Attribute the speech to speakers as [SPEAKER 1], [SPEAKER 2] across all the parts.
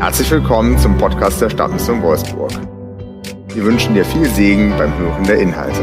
[SPEAKER 1] Herzlich willkommen zum Podcast der Stadtmission Wolfsburg. Wir wünschen dir viel Segen beim Hören der Inhalte.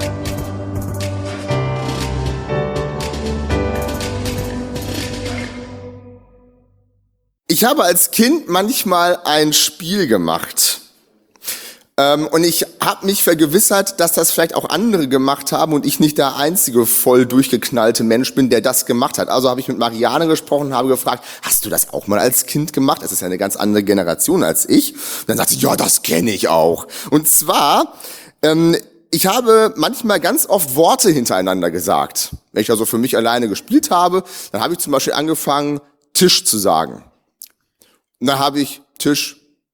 [SPEAKER 2] Ich habe als Kind manchmal ein Spiel gemacht. Und ich habe mich vergewissert, dass das vielleicht auch andere gemacht haben und ich nicht der einzige voll durchgeknallte Mensch bin, der das gemacht hat. Also habe ich mit Marianne gesprochen und habe gefragt, hast du das auch mal als Kind gemacht? Das ist ja eine ganz andere Generation als ich. Und dann sagt sie, ja, das kenne ich auch. Und zwar, ich habe manchmal ganz oft Worte hintereinander gesagt. Wenn ich also für mich alleine gespielt habe, dann habe ich zum Beispiel angefangen, Tisch zu sagen. Und dann habe ich Tisch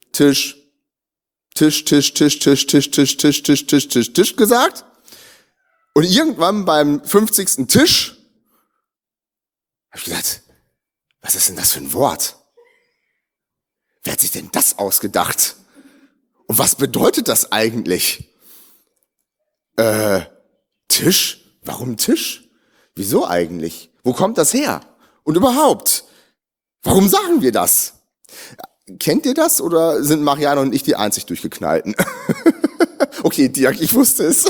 [SPEAKER 2] gesagt. Und irgendwann beim 50. Tisch habe ich gedacht, was ist denn das für ein Wort? Wer hat sich denn das ausgedacht? Und was bedeutet das eigentlich? Tisch? Warum Tisch? Wieso eigentlich? Wo kommt das her? Und überhaupt, warum sagen wir das? Kennt ihr das oder sind Marianne und ich die einzig Durchgeknallten? Okay, Dirk, ich wusste es.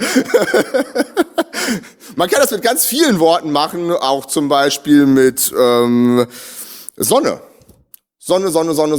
[SPEAKER 2] Man kann das mit ganz vielen Worten machen, auch zum Beispiel mit Sonne. Sonne und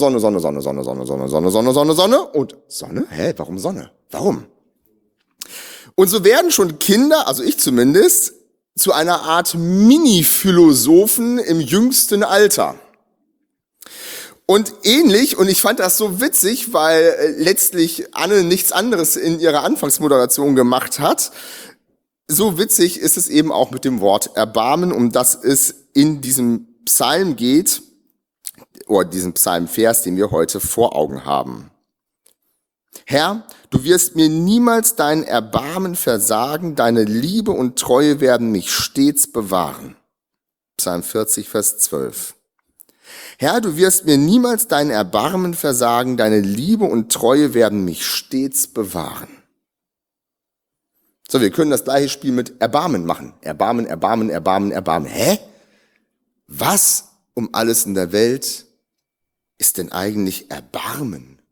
[SPEAKER 2] Sonne? Hä, warum Sonne? Warum? Und so werden schon Kinder, also ich zumindest, zu einer Art Mini-Philosophen im jüngsten Alter. Und ähnlich, und ich fand das so witzig, weil letztlich Anne nichts anderes in ihrer Anfangsmoderation gemacht hat, so witzig ist es eben auch mit dem Wort Erbarmen, um das es in diesem Psalm geht, oder diesem Psalmvers, den wir heute vor Augen haben. Herr, du wirst mir niemals dein Erbarmen versagen, deine Liebe und Treue werden mich stets bewahren. Psalm 40, Vers 12. Herr, du wirst mir niemals dein Erbarmen versagen, deine Liebe und Treue werden mich stets bewahren. So, wir können das gleiche Spiel mit Erbarmen machen. Erbarmen. Hä? Was um alles in der Welt ist denn eigentlich Erbarmen?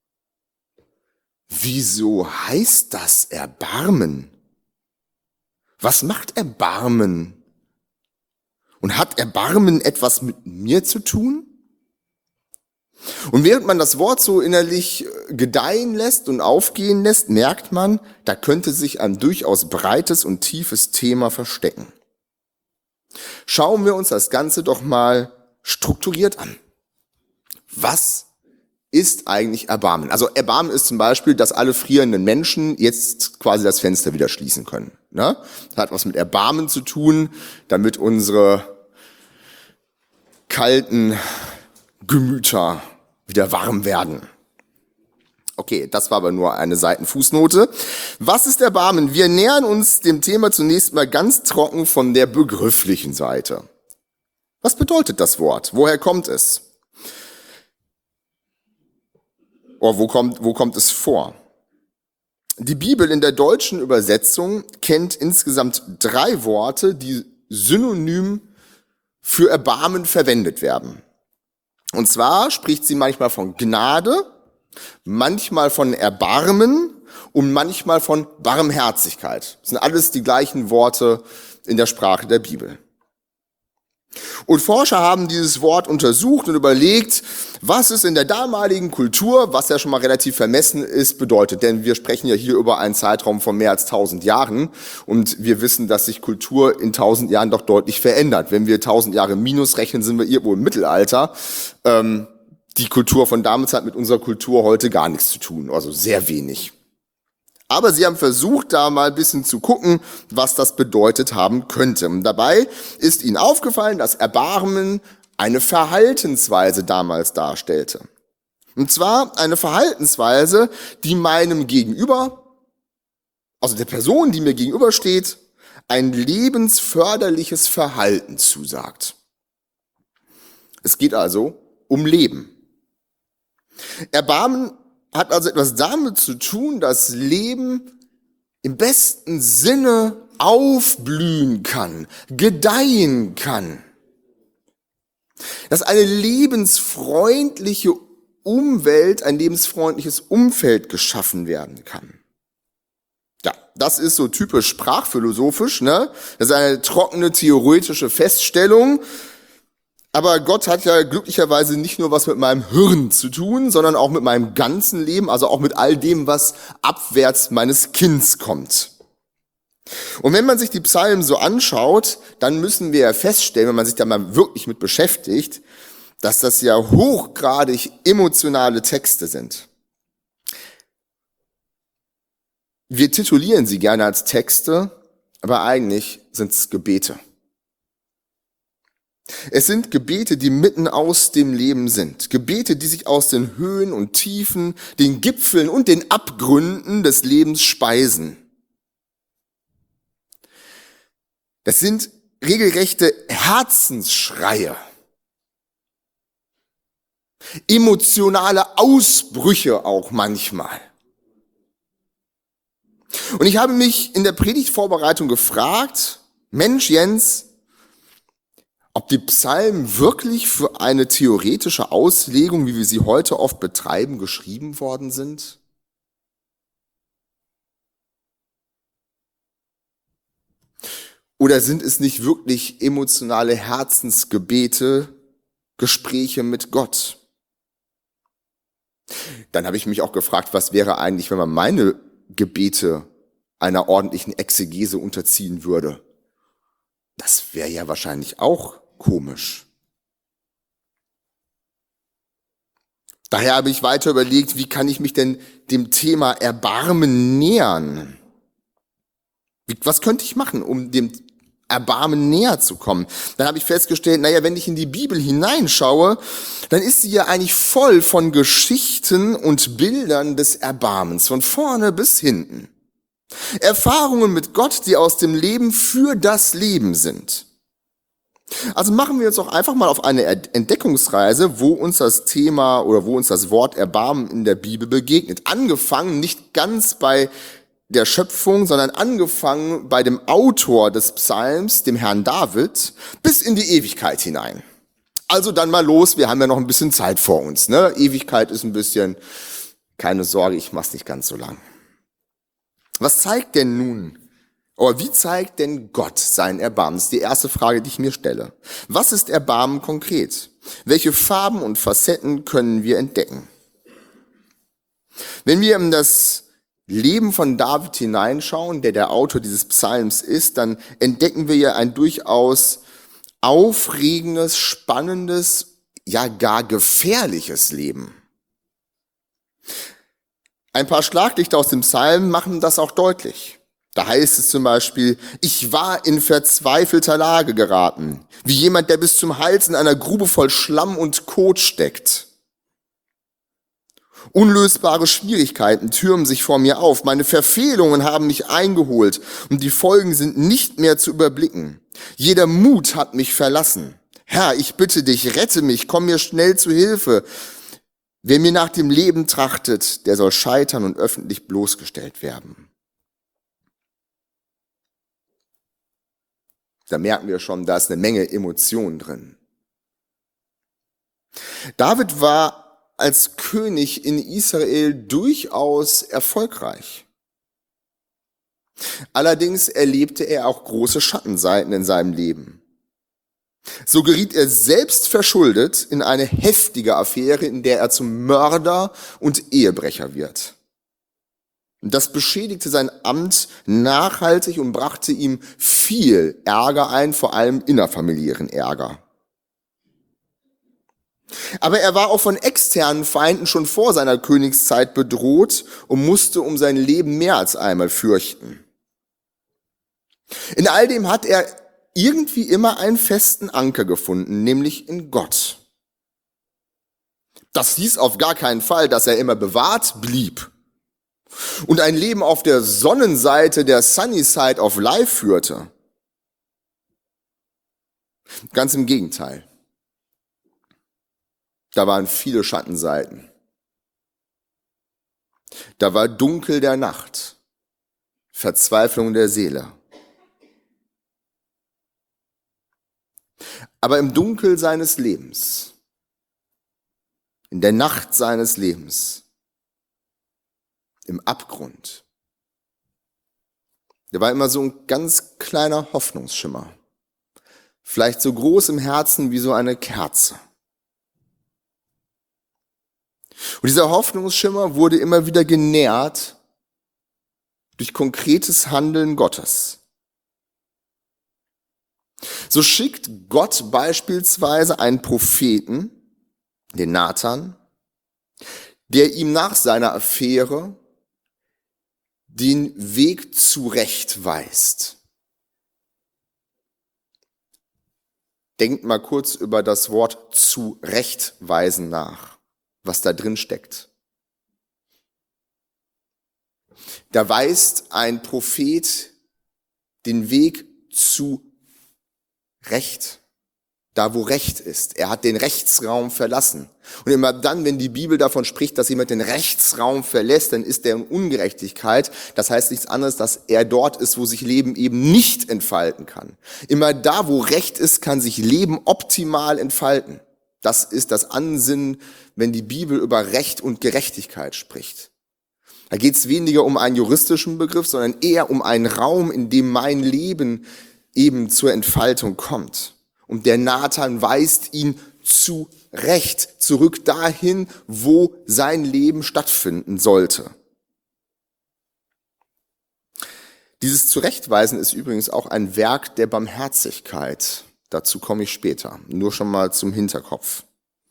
[SPEAKER 2] Wieso heißt das Erbarmen? Was macht Erbarmen? Und hat Erbarmen etwas mit mir zu tun? Und während man das Wort so innerlich gedeihen lässt und aufgehen lässt, merkt man, da könnte sich ein durchaus breites und tiefes Thema verstecken. Schauen wir uns das Ganze doch mal strukturiert an. Was ist eigentlich Erbarmen? Also Erbarmen ist zum Beispiel, dass alle frierenden Menschen jetzt quasi das Fenster wieder schließen können. Ne? Das hat was mit Erbarmen zu tun, damit unsere kalten Gemüter wieder warm werden. Okay, das war aber nur eine Seitenfußnote. Was ist Erbarmen? Wir nähern uns dem Thema zunächst mal ganz trocken von der begrifflichen Seite. Was bedeutet das Wort? Woher kommt es? Oder wo kommt es vor? Die Bibel in der deutschen Übersetzung kennt insgesamt 3 Worte, die synonym für Erbarmen verwendet werden. Und zwar spricht sie manchmal von Gnade, manchmal von Erbarmen und manchmal von Barmherzigkeit. Das sind alles die gleichen Worte in der Sprache der Bibel. Und Forscher haben dieses Wort untersucht und überlegt, was es in der damaligen Kultur, was ja schon mal relativ vermessen ist, bedeutet. Denn wir sprechen ja hier über einen Zeitraum von mehr als 1000 Jahren und wir wissen, dass sich Kultur in 1000 Jahren doch deutlich verändert. Wenn wir 1000 Jahre minus rechnen, sind wir irgendwo im Mittelalter. Die Kultur von damals hat mit unserer Kultur heute gar nichts zu tun, also sehr wenig. Aber sie haben versucht, da mal ein bisschen zu gucken, was das bedeutet haben könnte. Und dabei ist ihnen aufgefallen, dass Erbarmen eine Verhaltensweise damals darstellte. Und zwar eine Verhaltensweise, die meinem Gegenüber, also der Person, die mir gegenübersteht, ein lebensförderliches Verhalten zusagt. Es geht also um Leben. Erbarmen hat also etwas damit zu tun, dass Leben im besten Sinne aufblühen kann, gedeihen kann. Dass eine lebensfreundliche Umwelt, ein lebensfreundliches Umfeld geschaffen werden kann. Ja, das ist so typisch sprachphilosophisch, ne? Das ist eine trockene theoretische Feststellung. Aber Gott hat ja glücklicherweise nicht nur was mit meinem Hirn zu tun, sondern auch mit meinem ganzen Leben, also auch mit all dem, was abwärts meines Kinns kommt. Und wenn man sich die Psalmen so anschaut, dann müssen wir ja feststellen, wenn man sich da mal wirklich mit beschäftigt, dass das ja hochgradig emotionale Texte sind. Wir titulieren sie gerne als Texte, aber eigentlich sind es Gebete. Es sind Gebete, die mitten aus dem Leben sind. Gebete, die sich aus den Höhen und Tiefen, den Gipfeln und den Abgründen des Lebens speisen. Das sind regelrechte Herzensschreie. Emotionale Ausbrüche auch manchmal. Und ich habe mich in der Predigtvorbereitung gefragt, Mensch Jens, ob die Psalmen wirklich für eine theoretische Auslegung, wie wir sie heute oft betreiben, geschrieben worden sind? Oder sind es nicht wirklich emotionale Herzensgebete, Gespräche mit Gott? Dann habe ich mich auch gefragt, was wäre eigentlich, wenn man meine Gebete einer ordentlichen Exegese unterziehen würde? Das wäre ja wahrscheinlich auch komisch. Daher habe ich weiter überlegt, wie kann ich mich denn dem Thema Erbarmen nähern? Was könnte ich machen, um dem Erbarmen näher zu kommen? Dann habe ich festgestellt, wenn ich in die Bibel hineinschaue, dann ist sie ja eigentlich voll von Geschichten und Bildern des Erbarmens, von vorne bis hinten. Erfahrungen mit Gott, die aus dem Leben für das Leben sind. Also machen wir uns doch einfach mal auf eine Entdeckungsreise, wo uns das Thema oder wo uns das Wort Erbarmen in der Bibel begegnet. Angefangen nicht ganz bei der Schöpfung, sondern angefangen bei dem Autor des Psalms, dem Herrn David, bis in die Ewigkeit hinein. Also dann mal los, wir haben ja noch ein bisschen Zeit vor uns, ne? Ewigkeit ist ein bisschen, keine Sorge, ich mach's nicht ganz so lang. Was zeigt denn nun, oder wie zeigt denn Gott sein Erbarmen? Das ist die erste Frage, die ich mir stelle. Was ist Erbarmen konkret? Welche Farben und Facetten können wir entdecken? Wenn wir in das Leben von David hineinschauen, der Autor dieses Psalms ist, dann entdecken wir ja ein durchaus aufregendes, spannendes, ja gar gefährliches Leben. Ein paar Schlaglichter aus dem Psalm machen das auch deutlich. Da heißt es zum Beispiel, ich war in verzweifelter Lage geraten, wie jemand, der bis zum Hals in einer Grube voll Schlamm und Kot steckt. Unlösbare Schwierigkeiten türmen sich vor mir auf. Meine Verfehlungen haben mich eingeholt und die Folgen sind nicht mehr zu überblicken. Jeder Mut hat mich verlassen. Herr, ich bitte dich, rette mich, komm mir schnell zu Hilfe. Wer mir nach dem Leben trachtet, der soll scheitern und öffentlich bloßgestellt werden. Da merken wir schon, da ist eine Menge Emotionen drin. David war als König in Israel durchaus erfolgreich. Allerdings erlebte er auch große Schattenseiten in seinem Leben. So geriet er selbst verschuldet in eine heftige Affäre, in der er zum Mörder und Ehebrecher wird. Das beschädigte sein Amt nachhaltig und brachte ihm viel Ärger ein, vor allem innerfamiliären Ärger. Aber er war auch von externen Feinden schon vor seiner Königszeit bedroht und musste um sein Leben mehr als einmal fürchten. In all dem hat er irgendwie immer einen festen Anker gefunden, nämlich in Gott. Das hieß auf gar keinen Fall, dass er immer bewahrt blieb und ein Leben auf der Sonnenseite der Sunny Side of Life führte. Ganz im Gegenteil. Da waren viele Schattenseiten. Da war Dunkel der Nacht, Verzweiflung der Seele. Aber im Dunkel seines Lebens, in der Nacht seines Lebens, im Abgrund. Der war immer so ein ganz kleiner Hoffnungsschimmer. Vielleicht so groß im Herzen wie so eine Kerze. Und dieser Hoffnungsschimmer wurde immer wieder genährt durch konkretes Handeln Gottes. So schickt Gott beispielsweise einen Propheten, den Nathan, der ihm nach seiner Affäre den Weg zurechtweist. Denkt mal kurz über das Wort zurechtweisen nach, was da drin steckt. Da weist ein Prophet den Weg zu Recht, da wo Recht ist. Er hat den Rechtsraum verlassen. Und immer dann, wenn die Bibel davon spricht, dass jemand den Rechtsraum verlässt, dann ist er in Ungerechtigkeit. Das heißt nichts anderes, dass er dort ist, wo sich Leben eben nicht entfalten kann. Immer da, wo Recht ist, kann sich Leben optimal entfalten. Das ist das Ansinnen, wenn die Bibel über Recht und Gerechtigkeit spricht. Da geht es weniger um einen juristischen Begriff, sondern eher um einen Raum, in dem mein Leben eben zur Entfaltung kommt. Und der Nathan weist ihn zurecht, zurück dahin, wo sein Leben stattfinden sollte. Dieses Zurechtweisen ist übrigens auch ein Werk der Barmherzigkeit. Dazu komme ich später, nur schon mal zum Hinterkopf.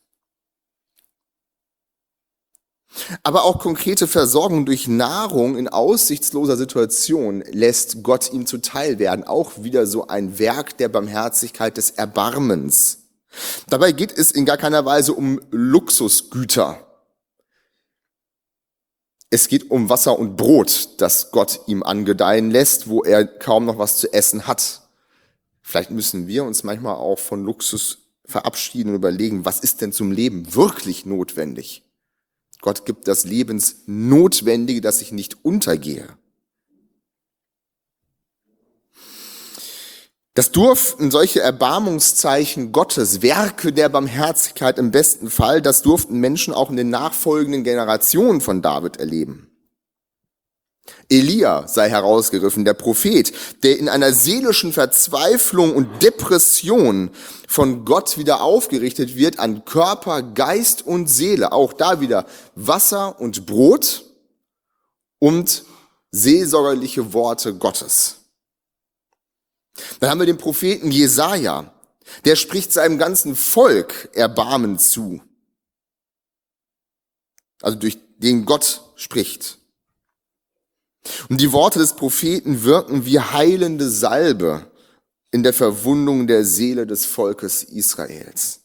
[SPEAKER 2] Aber auch konkrete Versorgung durch Nahrung in aussichtsloser Situation lässt Gott ihm zuteil werden. Auch wieder so ein Werk der Barmherzigkeit, des Erbarmens. Dabei geht es in gar keiner Weise um Luxusgüter. Es geht um Wasser und Brot, das Gott ihm angedeihen lässt, wo er kaum noch was zu essen hat. Vielleicht müssen wir uns manchmal auch von Luxus verabschieden und überlegen, was ist denn zum Leben wirklich notwendig? Gott gibt das Lebensnotwendige, dass ich nicht untergehe. Das durften solche Erbarmungszeichen Gottes, Werke der Barmherzigkeit im besten Fall, das durften Menschen auch in den nachfolgenden Generationen von David erleben. Elia sei herausgegriffen, der Prophet, der in einer seelischen Verzweiflung und Depression von Gott wieder aufgerichtet wird an Körper, Geist und Seele. Auch da wieder Wasser und Brot und seelsorgerliche Worte Gottes. Dann haben wir den Propheten Jesaja, der spricht seinem ganzen Volk Erbarmen zu. Also durch den Gott spricht. Und die Worte des Propheten wirken wie heilende Salbe in der Verwundung der Seele des Volkes Israels.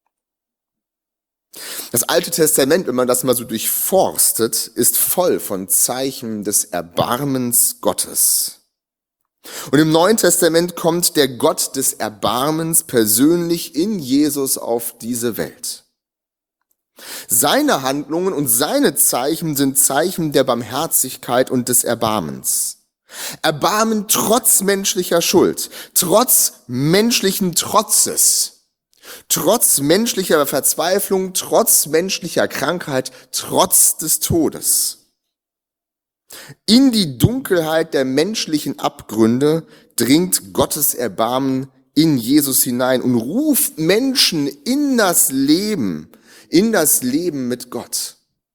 [SPEAKER 2] Das Alte Testament, wenn man das mal so durchforstet, ist voll von Zeichen des Erbarmens Gottes. Und im Neuen Testament kommt der Gott des Erbarmens persönlich in Jesus auf diese Welt. Seine Handlungen und seine Zeichen sind Zeichen der Barmherzigkeit und des Erbarmens. Erbarmen trotz menschlicher Schuld, trotz menschlichen Trotzes, trotz menschlicher Verzweiflung, trotz menschlicher Krankheit, trotz des Todes. In die Dunkelheit der menschlichen Abgründe dringt Gottes Erbarmen in Jesus hinein und ruft Menschen in das Leben mit Gott.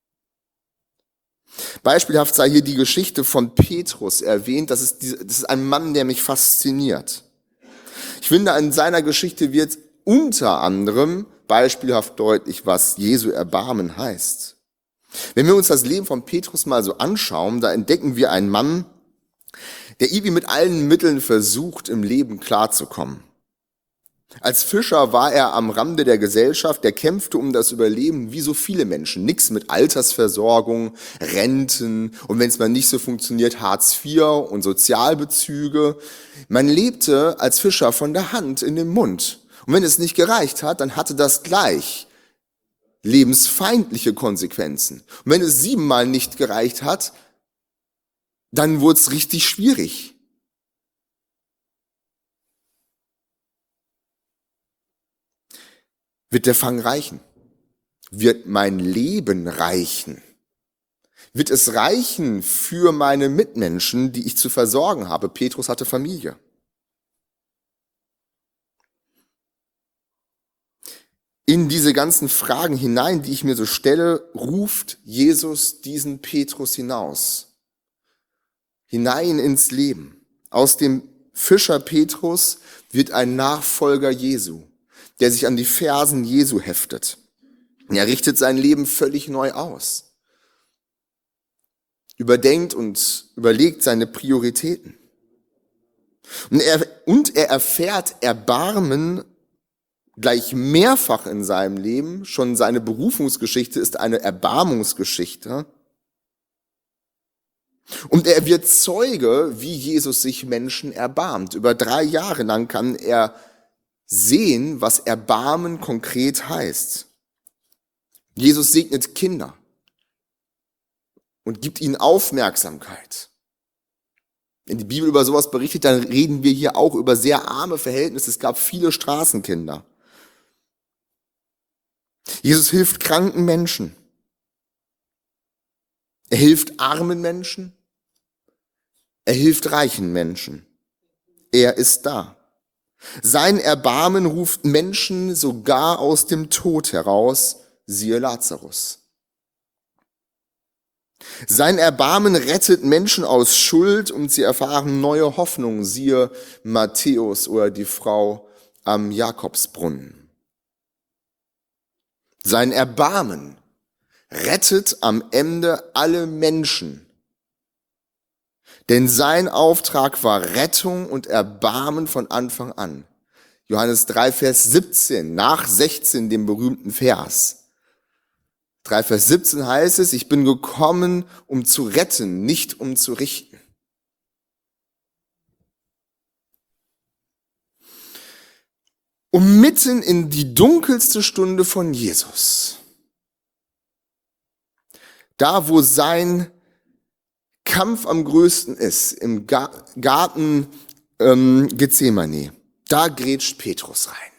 [SPEAKER 2] Beispielhaft sei hier die Geschichte von Petrus erwähnt. Das ist ein Mann, der mich fasziniert. Ich finde, in seiner Geschichte wird unter anderem beispielhaft deutlich, was Jesu Erbarmen heißt. Wenn wir uns das Leben von Petrus mal so anschauen, da entdecken wir einen Mann, der irgendwie mit allen Mitteln versucht, im Leben klarzukommen. Als Fischer war er am Rande der Gesellschaft, der kämpfte um das Überleben wie so viele Menschen. Nichts mit Altersversorgung, Renten und wenn es mal nicht so funktioniert, Hartz IV und Sozialbezüge. Man lebte als Fischer von der Hand in den Mund. Und wenn es nicht gereicht hat, dann hatte das gleich lebensfeindliche Konsequenzen. Und wenn es 7-mal nicht gereicht hat, dann wurde es richtig schwierig. Wird der Fang reichen? Wird mein Leben reichen? Wird es reichen für meine Mitmenschen, die ich zu versorgen habe? Petrus hatte Familie. In diese ganzen Fragen hinein, die ich mir so stelle, ruft Jesus diesen Petrus hinein ins Leben. Aus dem Fischer Petrus wird ein Nachfolger Jesu, der sich an die Fersen Jesu heftet. Er richtet sein Leben völlig neu aus, überdenkt und überlegt seine Prioritäten. Und er erfährt Erbarmen gleich mehrfach in seinem Leben. Schon seine Berufungsgeschichte ist eine Erbarmungsgeschichte. Und er wird Zeuge, wie Jesus sich Menschen erbarmt. Über 3 Jahre lang kann er sehen, was Erbarmen konkret heißt. Jesus segnet Kinder und gibt ihnen Aufmerksamkeit. Wenn die Bibel über sowas berichtet, dann reden wir hier auch über sehr arme Verhältnisse. Es gab viele Straßenkinder. Jesus hilft kranken Menschen. Er hilft armen Menschen. Er hilft reichen Menschen. Er ist da. Sein Erbarmen ruft Menschen sogar aus dem Tod heraus, siehe Lazarus. Sein Erbarmen rettet Menschen aus Schuld und sie erfahren neue Hoffnung, siehe Matthäus oder die Frau am Jakobsbrunnen. Sein Erbarmen rettet am Ende alle Menschen. Denn sein Auftrag war Rettung und Erbarmen von Anfang an. Johannes 3, Vers 17, nach 16, dem berühmten Vers. 3, Vers 17 heißt es, ich bin gekommen, um zu retten, nicht um zu richten. Und mitten in die dunkelste Stunde von Jesus, da wo sein Kampf am größten ist, im Garten Gethsemane, da grätscht Petrus rein.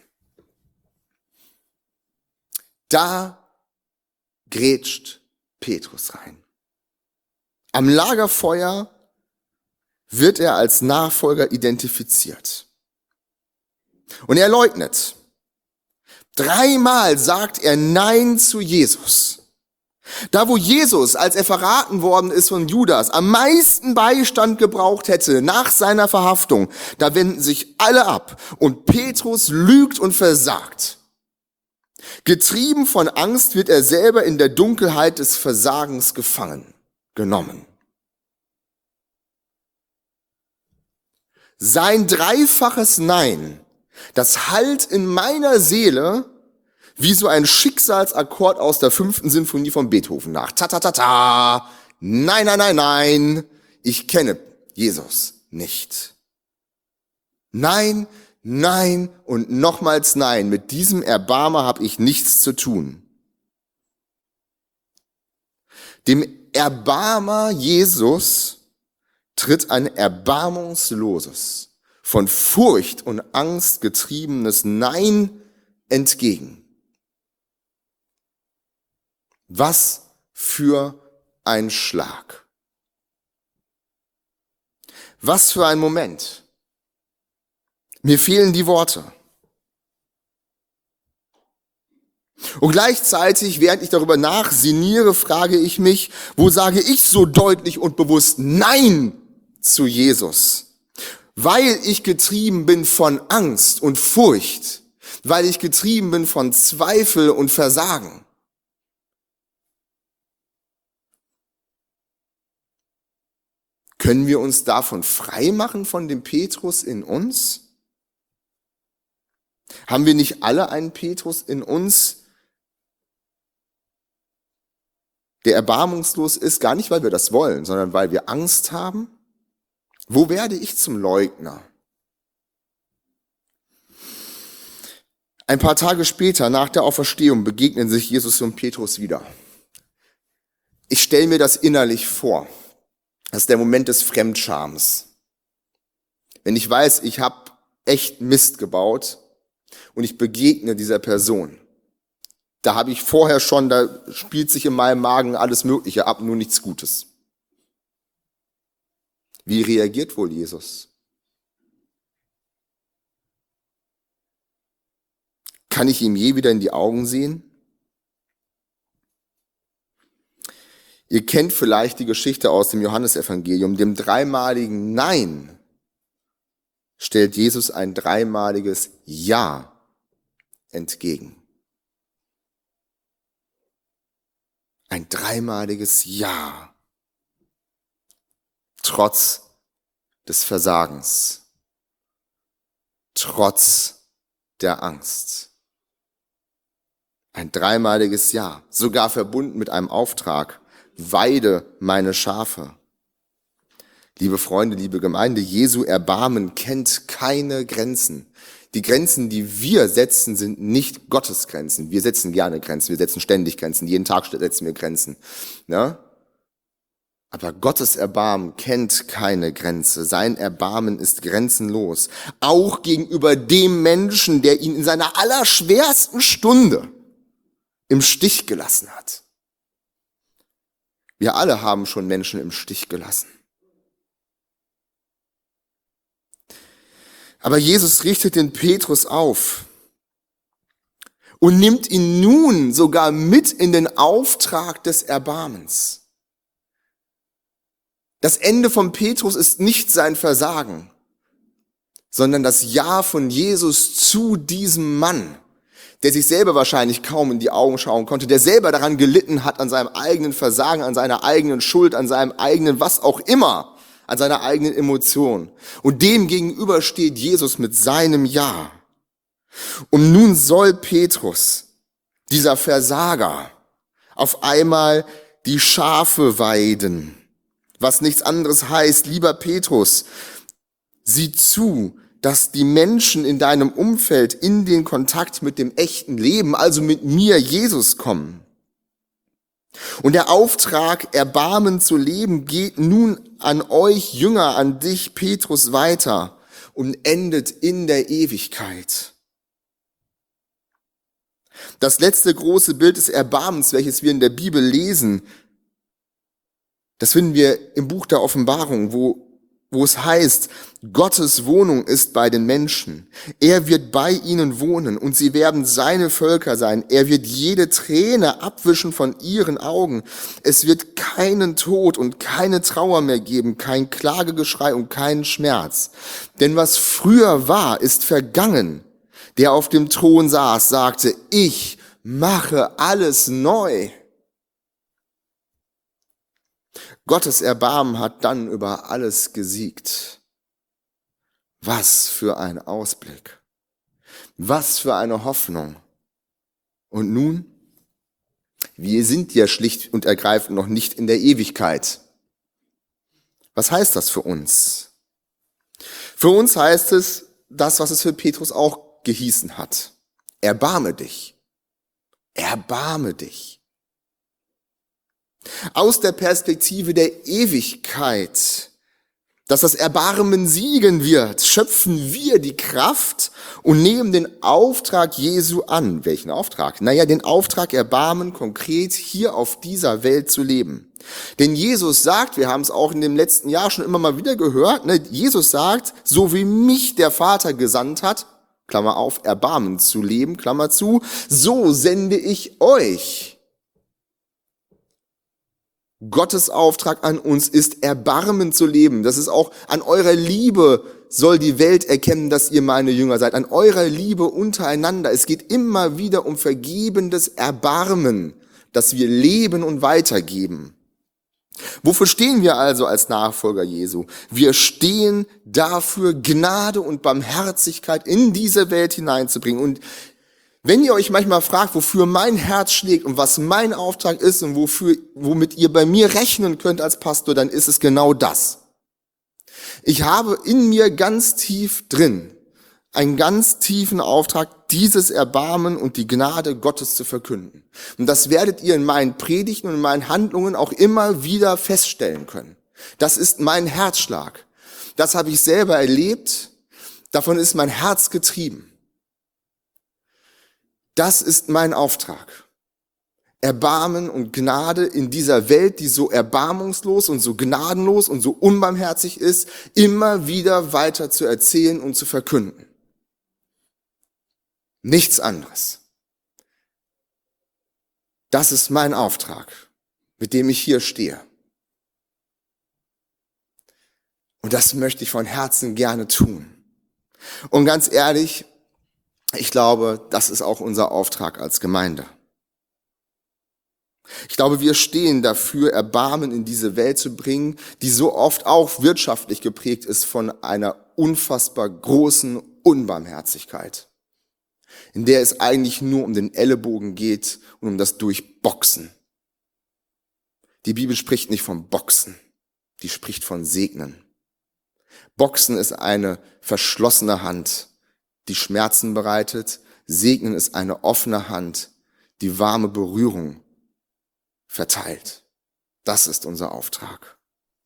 [SPEAKER 2] Da grätscht Petrus rein. Am Lagerfeuer wird er als Nachfolger identifiziert. Und er leugnet. 3-mal sagt er Nein zu Jesus. Da wo Jesus, als er verraten worden ist von Judas, am meisten Beistand gebraucht hätte nach seiner Verhaftung, da wenden sich alle ab und Petrus lügt und versagt. Getrieben von Angst wird er selber in der Dunkelheit des Versagens gefangen genommen. Sein 3-faches Nein, das hallt in meiner Seele wie so ein Schicksalsakkord aus der 5. Sinfonie von Beethoven nach. Ta, ta, ta, ta. Nein, nein, nein, nein. Ich kenne Jesus nicht. Nein, nein und nochmals nein. Mit diesem Erbarmer habe ich nichts zu tun. Dem Erbarmer Jesus tritt ein erbarmungsloses, von Furcht und Angst getriebenes Nein entgegen. Was für ein Schlag. Was für ein Moment. Mir fehlen die Worte. Und gleichzeitig, während ich darüber nachsinniere, frage ich mich, wo sage ich so deutlich und bewusst Nein zu Jesus? Weil ich getrieben bin von Angst und Furcht, weil ich getrieben bin von Zweifel und Versagen. Können wir uns davon frei machen, von dem Petrus in uns? Haben wir nicht alle einen Petrus in uns, der erbarmungslos ist, gar nicht, weil wir das wollen, sondern weil wir Angst haben? Wo werde ich zum Leugner? Ein paar Tage später, nach der Auferstehung, begegnen sich Jesus und Petrus wieder. Ich stelle mir das innerlich vor. Das ist der Moment des Fremdschams. Wenn ich weiß, ich habe echt Mist gebaut und ich begegne dieser Person. Da habe ich vorher schon, da spielt sich in meinem Magen alles Mögliche ab, nur nichts Gutes. Wie reagiert wohl Jesus? Kann ich ihm je wieder in die Augen sehen? Ihr kennt vielleicht die Geschichte aus dem Johannesevangelium. Dem dreimaligen Nein stellt Jesus ein dreimaliges Ja entgegen. Ein dreimaliges Ja. Trotz des Versagens. Trotz der Angst. Ein dreimaliges Ja, sogar verbunden mit einem Auftrag. Weide meine Schafe. Liebe Freunde, liebe Gemeinde, Jesu Erbarmen kennt keine Grenzen. Die Grenzen, die wir setzen, sind nicht Gottes Grenzen. Wir setzen gerne Grenzen, wir setzen ständig Grenzen, jeden Tag setzen wir Grenzen. Ne? Aber Gottes Erbarmen kennt keine Grenze. Sein Erbarmen ist grenzenlos. Auch gegenüber dem Menschen, der ihn in seiner allerschwersten Stunde im Stich gelassen hat. Wir alle haben schon Menschen im Stich gelassen. Aber Jesus richtet den Petrus auf und nimmt ihn nun sogar mit in den Auftrag des Erbarmens. Das Ende von Petrus ist nicht sein Versagen, sondern das Ja von Jesus zu diesem Mann, der sich selber wahrscheinlich kaum in die Augen schauen konnte, der selber daran gelitten hat, an seinem eigenen Versagen, an seiner eigenen Schuld, an seinem eigenen was auch immer, an seiner eigenen Emotion. Und dem gegenüber steht Jesus mit seinem Ja. Und nun soll Petrus, dieser Versager, auf einmal die Schafe weiden. Was nichts anderes heißt, lieber Petrus, sieh zu, dass die Menschen in deinem Umfeld in den Kontakt mit dem echten Leben, also mit mir, Jesus, kommen. Und der Auftrag, Erbarmen zu leben, geht nun an euch Jünger, an dich, Petrus, weiter und endet in der Ewigkeit. Das letzte große Bild des Erbarmens, welches wir in der Bibel lesen, das finden wir im Buch der Offenbarung, wo es heißt, Gottes Wohnung ist bei den Menschen. Er wird bei ihnen wohnen und sie werden seine Völker sein. Er wird jede Träne abwischen von ihren Augen. Es wird keinen Tod und keine Trauer mehr geben, kein Klagegeschrei und keinen Schmerz. Denn was früher war, ist vergangen. Der auf dem Thron saß, sagte, ich mache alles neu. Gottes Erbarmen hat dann über alles gesiegt. Was für ein Ausblick. Was für eine Hoffnung. Und nun? Wir sind ja schlicht und ergreifend noch nicht in der Ewigkeit. Was heißt das für uns? Für uns heißt es das, was es für Petrus auch gehießen hat. Erbarme dich. Erbarme dich. Aus der Perspektive der Ewigkeit, dass das Erbarmen siegen wird, schöpfen wir die Kraft und nehmen den Auftrag Jesu an. Welchen Auftrag? Den Auftrag Erbarmen konkret hier auf dieser Welt zu leben. Denn Jesus sagt, wir haben es auch in dem letzten Jahr schon immer mal wieder gehört, Jesus sagt, so wie mich der Vater gesandt hat, Klammer auf, Erbarmen zu leben, Klammer zu, so sende ich euch. Gottes Auftrag an uns ist, Erbarmen zu leben. Das ist auch an eurer Liebe soll die Welt erkennen, dass ihr meine Jünger seid. An eurer Liebe untereinander. Es geht immer wieder um vergebendes Erbarmen, dass wir leben und weitergeben. Wofür stehen wir also als Nachfolger Jesu? Wir stehen dafür, Gnade und Barmherzigkeit in diese Welt hineinzubringen. Und wenn ihr euch manchmal fragt, wofür mein Herz schlägt und was mein Auftrag ist und womit ihr bei mir rechnen könnt als Pastor, dann ist es genau das. Ich habe in mir ganz tief drin einen ganz tiefen Auftrag, dieses Erbarmen und die Gnade Gottes zu verkünden. Und das werdet ihr in meinen Predigten und in meinen Handlungen auch immer wieder feststellen können. Das ist mein Herzschlag. Das habe ich selber erlebt. Davon ist mein Herz getrieben. Das ist mein Auftrag. Erbarmen und Gnade in dieser Welt, die so erbarmungslos und so gnadenlos und so unbarmherzig ist, immer wieder weiter zu erzählen und zu verkünden. Nichts anderes. Das ist mein Auftrag, mit dem ich hier stehe. Und das möchte ich von Herzen gerne tun. Und ganz ehrlich, ich glaube, das ist auch unser Auftrag als Gemeinde. Ich glaube, wir stehen dafür, Erbarmen in diese Welt zu bringen, die so oft auch wirtschaftlich geprägt ist von einer unfassbar großen Unbarmherzigkeit, in der es eigentlich nur um den Ellenbogen geht und um das Durchboxen. Die Bibel spricht nicht vom Boxen, die spricht von Segnen. Boxen ist eine verschlossene Hand, die Schmerzen bereitet. Segnen ist eine offene Hand, die warme Berührung verteilt. Das ist unser Auftrag.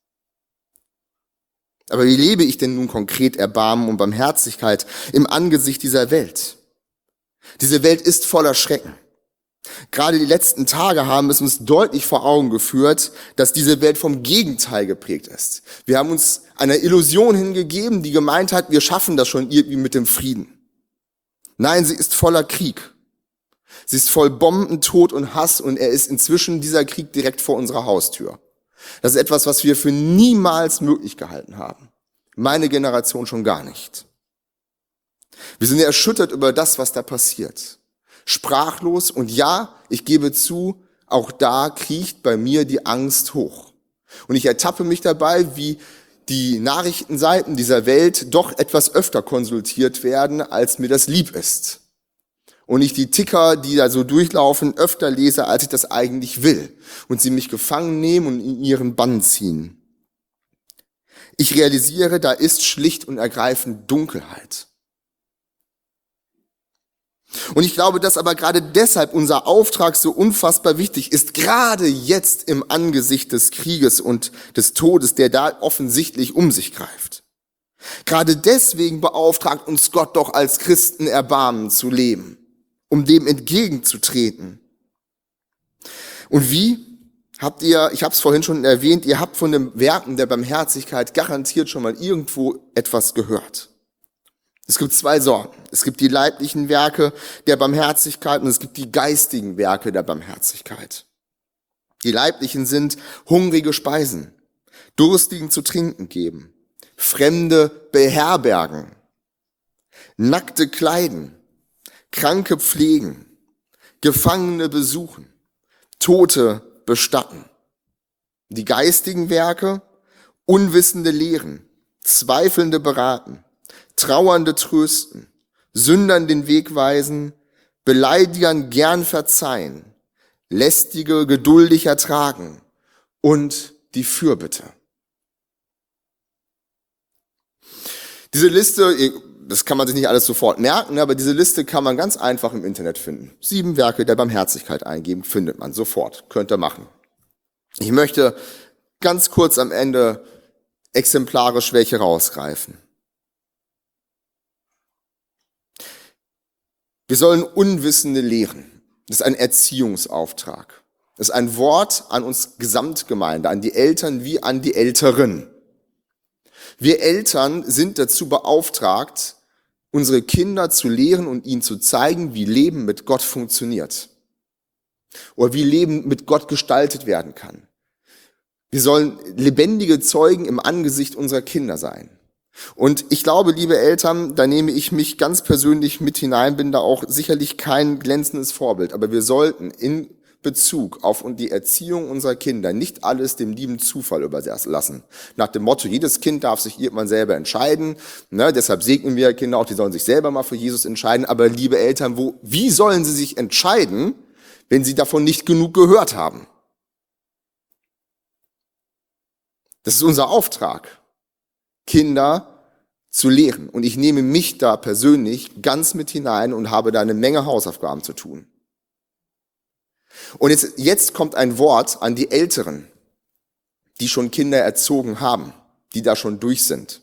[SPEAKER 2] Aber wie lebe ich denn nun konkret Erbarmen und Barmherzigkeit im Angesicht dieser Welt? Diese Welt ist voller Schrecken. Gerade die letzten Tage haben es uns deutlich vor Augen geführt, dass diese Welt vom Gegenteil geprägt ist. Wir haben uns einer Illusion hingegeben, die gemeint hat, wir schaffen das schon irgendwie mit dem Frieden. Nein, sie ist voller Krieg. Sie ist voll Bomben, Tod und Hass und er ist inzwischen dieser Krieg direkt vor unserer Haustür. Das ist etwas, was wir für niemals möglich gehalten haben. Meine Generation schon gar nicht. Wir sind erschüttert über das, was da passiert. Sprachlos und ja, ich gebe zu, auch da kriecht bei mir die Angst hoch. Und ich ertappe mich dabei, wie die Nachrichtenseiten dieser Welt doch etwas öfter konsultiert werden, als mir das lieb ist. Und ich die Ticker, die da so durchlaufen, öfter lese, als ich das eigentlich will. Und sie mich gefangen nehmen und in ihren Bann ziehen. Ich realisiere, da ist schlicht und ergreifend Dunkelheit. Und ich glaube, dass aber gerade deshalb unser Auftrag so unfassbar wichtig ist, gerade jetzt im Angesicht des Krieges und des Todes, der da offensichtlich um sich greift. Gerade deswegen beauftragt uns Gott doch als Christen Erbarmen zu leben, um dem entgegenzutreten. Und wie? Habt ihr, ich habe es vorhin schon erwähnt, ihr habt von den Werken der Barmherzigkeit garantiert schon mal irgendwo etwas gehört. Es gibt zwei Sorten. Es gibt die leiblichen Werke der Barmherzigkeit und es gibt die geistigen Werke der Barmherzigkeit. Die leiblichen sind hungrige Speisen, Durstigen zu trinken geben, Fremde beherbergen, Nackte kleiden, Kranke pflegen, Gefangene besuchen, Tote bestatten. Die geistigen Werke, Unwissende lehren, Zweifelnde beraten, Trauernde trösten, Sündern den Weg weisen, Beleidigern gern verzeihen, Lästige geduldig ertragen und die Fürbitte. Diese Liste, das kann man sich nicht alles sofort merken, aber diese Liste kann man ganz einfach im Internet finden. 7 Werke der Barmherzigkeit eingeben, findet man sofort, könnt ihr machen. Ich möchte ganz kurz am Ende exemplarisch welche rausgreifen. Wir sollen Unwissende lehren. Das ist ein Erziehungsauftrag. Das ist ein Wort an uns Gesamtgemeinde, an die Eltern wie an die Älteren. Wir Eltern sind dazu beauftragt, unsere Kinder zu lehren und ihnen zu zeigen, wie Leben mit Gott funktioniert. Oder wie Leben mit Gott gestaltet werden kann. Wir sollen lebendige Zeugen im Angesicht unserer Kinder sein. Und ich glaube, liebe Eltern, da nehme ich mich ganz persönlich mit hinein, bin da auch sicherlich kein glänzendes Vorbild, aber wir sollten in Bezug auf die Erziehung unserer Kinder nicht alles dem lieben Zufall überlassen. Nach dem Motto, jedes Kind darf sich irgendwann selber entscheiden, deshalb segnen wir Kinder auch, die sollen sich selber mal für Jesus entscheiden, aber liebe Eltern, wie sollen sie sich entscheiden, wenn sie davon nicht genug gehört haben? Das ist unser Auftrag. Kinder zu lehren. Und ich nehme mich da persönlich ganz mit hinein und habe da eine Menge Hausaufgaben zu tun. Und jetzt kommt ein Wort an die Älteren, die schon Kinder erzogen haben, die da schon durch sind.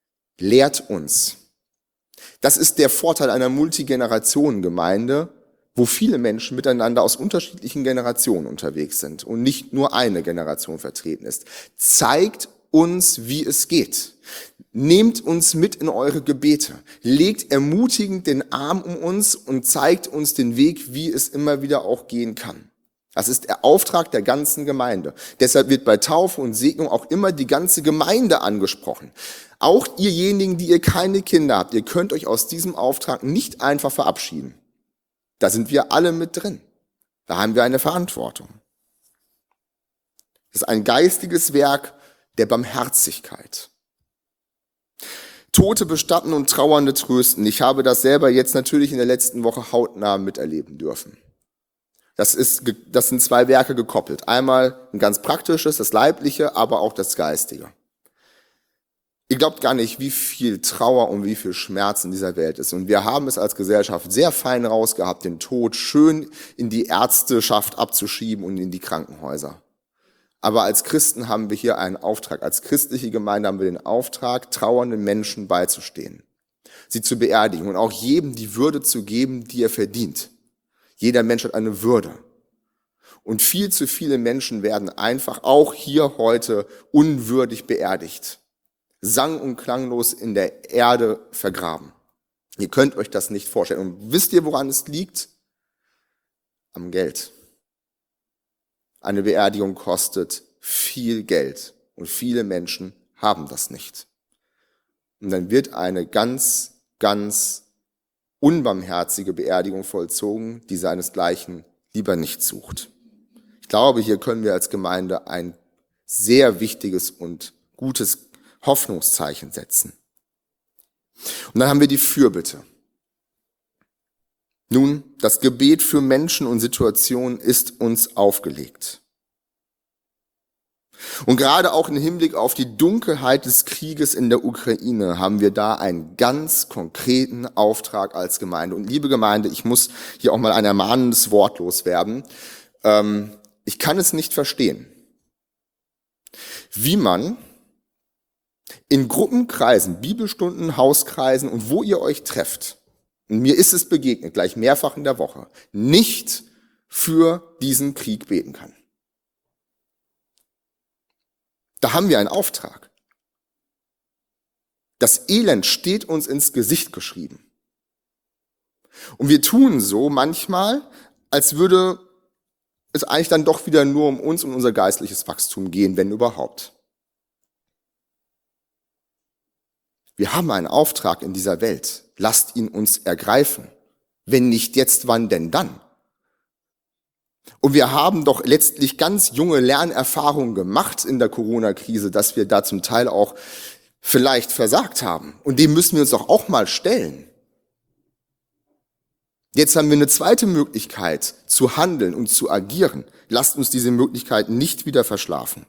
[SPEAKER 2] Lehrt uns. Das ist der Vorteil einer Multigenerationengemeinde, wo viele Menschen miteinander aus unterschiedlichen Generationen unterwegs sind und nicht nur eine Generation vertreten ist. Zeigt uns, wie es geht. Nehmt uns mit in eure Gebete. Legt ermutigend den Arm um uns und zeigt uns den Weg, wie es immer wieder auch gehen kann. Das ist der Auftrag der ganzen Gemeinde. Deshalb wird bei Taufe und Segnung auch immer die ganze Gemeinde angesprochen. Auch ihrjenigen, die ihr keine Kinder habt, ihr könnt euch aus diesem Auftrag nicht einfach verabschieden. Da sind wir alle mit drin. Da haben wir eine Verantwortung. Das ist ein geistiges Werk der Barmherzigkeit. Tote bestatten und Trauernde trösten. Ich habe das selber jetzt natürlich in der letzten Woche hautnah miterleben dürfen. Das sind zwei Werke gekoppelt. Einmal ein ganz praktisches, das Leibliche, aber auch das Geistige. Ihr glaubt gar nicht, wie viel Trauer und wie viel Schmerz in dieser Welt ist. Und wir haben es als Gesellschaft sehr fein rausgehabt, den Tod schön in die Ärzteschaft abzuschieben und in die Krankenhäuser. Aber als Christen haben wir hier einen Auftrag. Als christliche Gemeinde haben wir den Auftrag, trauernden Menschen beizustehen, sie zu beerdigen und auch jedem die Würde zu geben, die er verdient. Jeder Mensch hat eine Würde. Und viel zu viele Menschen werden einfach auch hier heute unwürdig beerdigt. Sang- und klanglos in der Erde vergraben. Ihr könnt euch das nicht vorstellen. Und wisst ihr, woran es liegt? Am Geld. Eine Beerdigung kostet viel Geld und viele Menschen haben das nicht. Und dann wird eine ganz, ganz unbarmherzige Beerdigung vollzogen, die seinesgleichen lieber nicht sucht. Ich glaube, hier können wir als Gemeinde ein sehr wichtiges und gutes Hoffnungszeichen setzen. Und dann haben wir die Fürbitte. Nun, das Gebet für Menschen und Situationen ist uns aufgelegt. Und gerade auch im Hinblick auf die Dunkelheit des Krieges in der Ukraine haben wir da einen ganz konkreten Auftrag als Gemeinde. Und liebe Gemeinde, ich muss hier auch mal ein ermahnendes Wort loswerden. Ich kann es nicht verstehen, wie man in Gruppenkreisen, Bibelstunden, Hauskreisen und wo ihr euch trefft, und mir ist es begegnet, gleich mehrfach in der Woche, nicht für diesen Krieg beten kann. Da haben wir einen Auftrag. Das Elend steht uns ins Gesicht geschrieben. Und wir tun so manchmal, als würde es eigentlich dann doch wieder nur um uns und unser geistliches Wachstum gehen, wenn überhaupt. Wir haben einen Auftrag in dieser Welt. Lasst ihn uns ergreifen. Wenn nicht jetzt, wann denn dann? Und wir haben doch letztlich ganz junge Lernerfahrungen gemacht in der Corona-Krise, dass wir da zum Teil auch vielleicht versagt haben. Und dem müssen wir uns doch auch mal stellen. Jetzt haben wir eine zweite Möglichkeit zu handeln und zu agieren. Lasst uns diese Möglichkeit nicht wieder verschlafen.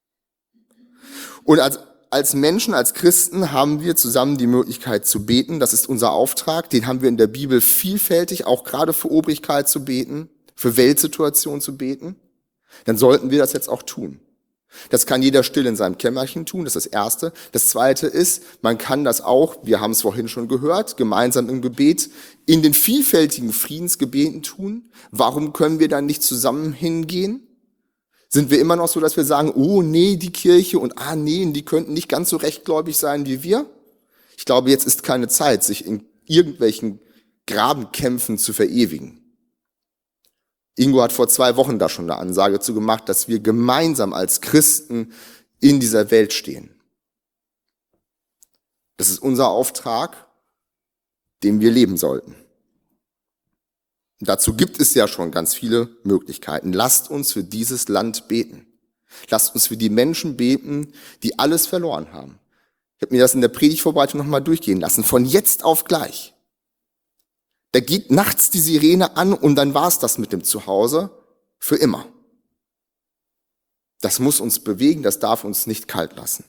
[SPEAKER 2] Und als Menschen, als Christen haben wir zusammen die Möglichkeit zu beten. Das ist unser Auftrag. Den haben wir in der Bibel vielfältig, auch gerade für Obrigkeit zu beten, für Weltsituationen zu beten. Dann sollten wir das jetzt auch tun. Das kann jeder still in seinem Kämmerchen tun, das ist das Erste. Das Zweite ist, man kann das auch, wir haben es vorhin schon gehört, gemeinsam im Gebet in den vielfältigen Friedensgebeten tun. Warum können wir dann nicht zusammen hingehen? Sind wir immer noch so, dass wir sagen, oh nee, die Kirche und nee, die könnten nicht ganz so rechtgläubig sein wie wir? Ich glaube, jetzt ist keine Zeit, sich in irgendwelchen Grabenkämpfen zu verewigen. Ingo hat vor 2 Wochen da schon eine Ansage zu gemacht, dass wir gemeinsam als Christen in dieser Welt stehen. Das ist unser Auftrag, den wir leben sollten. Und dazu gibt es ja schon ganz viele Möglichkeiten. Lasst uns für dieses Land beten. Lasst uns für die Menschen beten, die alles verloren haben. Ich habe mir das in der Predigtvorbereitung nochmal durchgehen lassen, von jetzt auf gleich. Da geht nachts die Sirene an und dann war's das mit dem Zuhause für immer. Das muss uns bewegen, das darf uns nicht kalt lassen.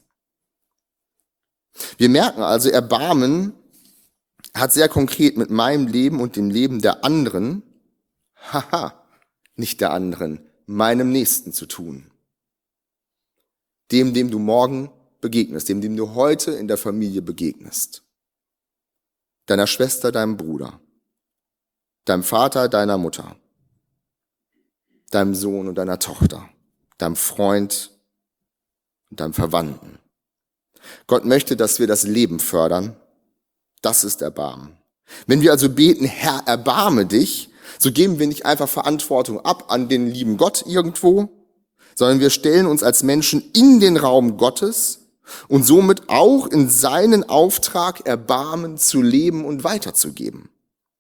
[SPEAKER 2] Wir merken also, Erbarmen hat sehr konkret mit meinem Leben und dem Leben der anderen, nicht der anderen, meinem Nächsten zu tun. Dem du morgen begegnest, dem du heute in der Familie begegnest. Deiner Schwester, deinem Bruder, deinem Vater, deiner Mutter, deinem Sohn und deiner Tochter, deinem Freund und deinem Verwandten. Gott möchte, dass wir das Leben fördern. Das ist Erbarmen. Wenn wir also beten, Herr, erbarme dich, so geben wir nicht einfach Verantwortung ab an den lieben Gott irgendwo, sondern wir stellen uns als Menschen in den Raum Gottes und somit auch in seinen Auftrag, Erbarmen zu leben und weiterzugeben.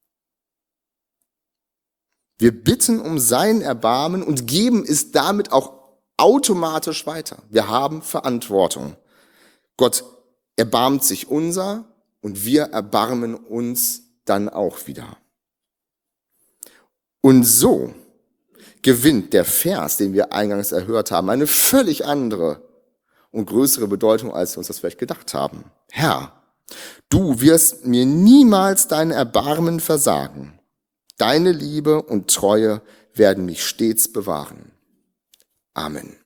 [SPEAKER 2] Wir bitten um sein Erbarmen und geben es damit auch automatisch weiter. Wir haben Verantwortung. Gott erbarmt sich unser und wir erbarmen uns dann auch wieder. Und so gewinnt der Vers, den wir eingangs erhört haben, eine völlig andere und größere Bedeutung, als wir uns das vielleicht gedacht haben. Herr, du wirst mir niemals dein Erbarmen versagen. Deine Liebe und Treue werden mich stets bewahren. Amen.